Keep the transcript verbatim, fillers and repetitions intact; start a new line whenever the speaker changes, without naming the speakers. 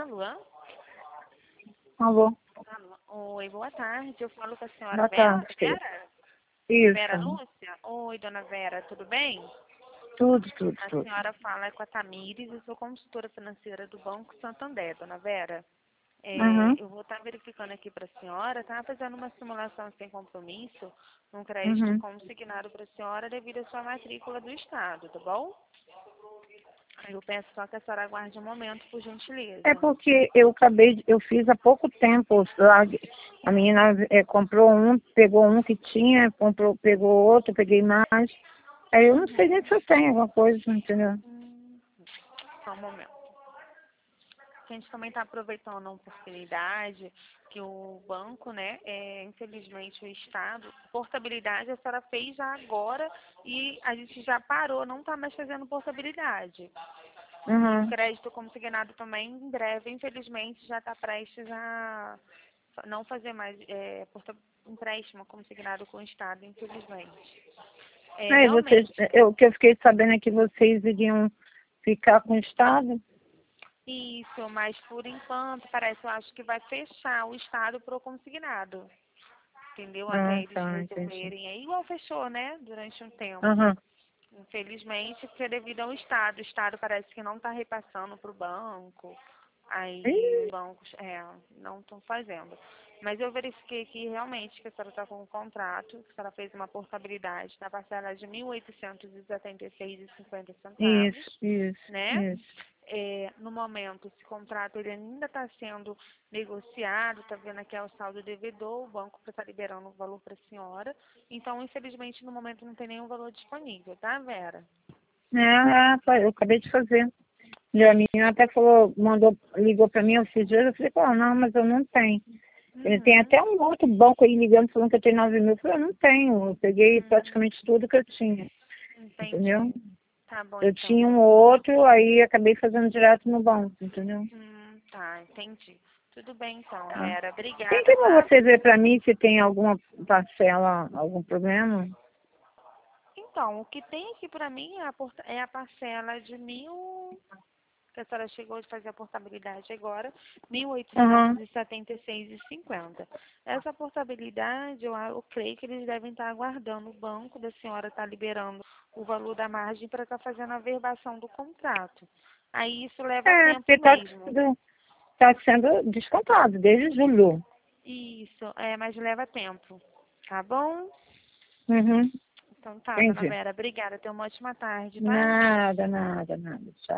Alô?
Alô?
Alô? Oi, boa tarde. Eu falo com a senhora
Boa
Vera.
tarde.
Vera? Vera
Isso.
Lúcia? Oi, dona Vera, tudo bem?
Tudo, tudo,
A
tudo.
senhora fala com a Tamires, eu sou consultora financeira do Banco Santander, dona Vera. É,
Uhum,
eu vou estar verificando aqui para a senhora, tá fazendo uma simulação sem compromisso, um crédito
uhum.
consignado para a senhora devido à sua matrícula do Estado, tá bom? Aí eu peço só que a senhora aguarde um momento, por
É
gentileza.
porque eu acabei, de- eu fiz há pouco tempo. lá, A menina eh, comprou um, pegou um que tinha, comprou, pegou outro, peguei mais. Aí eu não sei nem se eu tenho alguma coisa, entendeu?
Hum, só um momento. A gente também está aproveitando a oportunidade que o banco, né, é, infelizmente o Estado, portabilidade a senhora fez já agora e a gente já parou, não está mais fazendo portabilidade. E o
Uhum.
crédito consignado também, em breve, infelizmente, já está prestes a não fazer mais é, porta, empréstimo consignado com o Estado, infelizmente. É,
Aí vocês,
realmente,
eu, o que eu fiquei sabendo é que vocês iriam ficar com o Estado.
isso, mas por enquanto, parece, eu acho que vai fechar o Estado pro consignado. Entendeu? Até
Ah,
eles
tá, entendi.
resolverem. É igual fechou, né? Durante um tempo.
Uhum.
Infelizmente, porque é devido ao Estado. O Estado parece que não está repassando para o banco. Aí os
Ih,
bancos é, não estão fazendo. Mas eu verifiquei aqui realmente que a senhora está com um contrato, que a senhora fez uma portabilidade na parcela de mil oitocentos e setenta e seis reais e cinquenta
Isso,
centavos,
isso,
né?
isso.
É, no momento, esse contrato ele ainda está sendo negociado, está vendo aqui é o saldo devedor, o banco está liberando o valor para a senhora. Então, infelizmente, no momento não tem nenhum valor disponível, tá, Vera?
É, é, foi- eu acabei de fazer. E a menina até falou, mandou, ligou para mim esses dias, eu falei, pô, não, mas eu não tenho. Ele tem
Uhum.
até um outro banco aí ligando falando que eu tenho nove mil. Eu falei, eu não tenho, eu peguei
Hum,
praticamente tudo que eu tinha, entendeu?
entendi. Tá bom,
Eu
então.
tinha um outro, aí acabei fazendo direto no banco, entendeu?
Hum, tá, entendi. Tudo bem, então,
Tá.
Vera.
Tem
Obrigada,
como
tá?
você ver para mim se tem alguma parcela, algum problema?
Então, o que tem aqui para mim é a, porta- é a parcela de mil, que a senhora chegou de fazer a portabilidade agora, mil oitocentos
Aham.
e setenta e seis e cinquenta. Essa portabilidade, eu, eu creio que eles devem estar aguardando o banco da senhora estar liberando o valor da margem para estar fazendo a verbação do contrato. Aí isso leva
É,
tempo
porque tá
mesmo.
sendo, tá sendo descontado desde julho.
Isso, é, mas leva tempo. Tá bom?
Uhum.
Então tá, dona
Entendi.
Vera. Obrigada. Tenha uma ótima tarde, tá?
Nada, nada, nada. Tchau.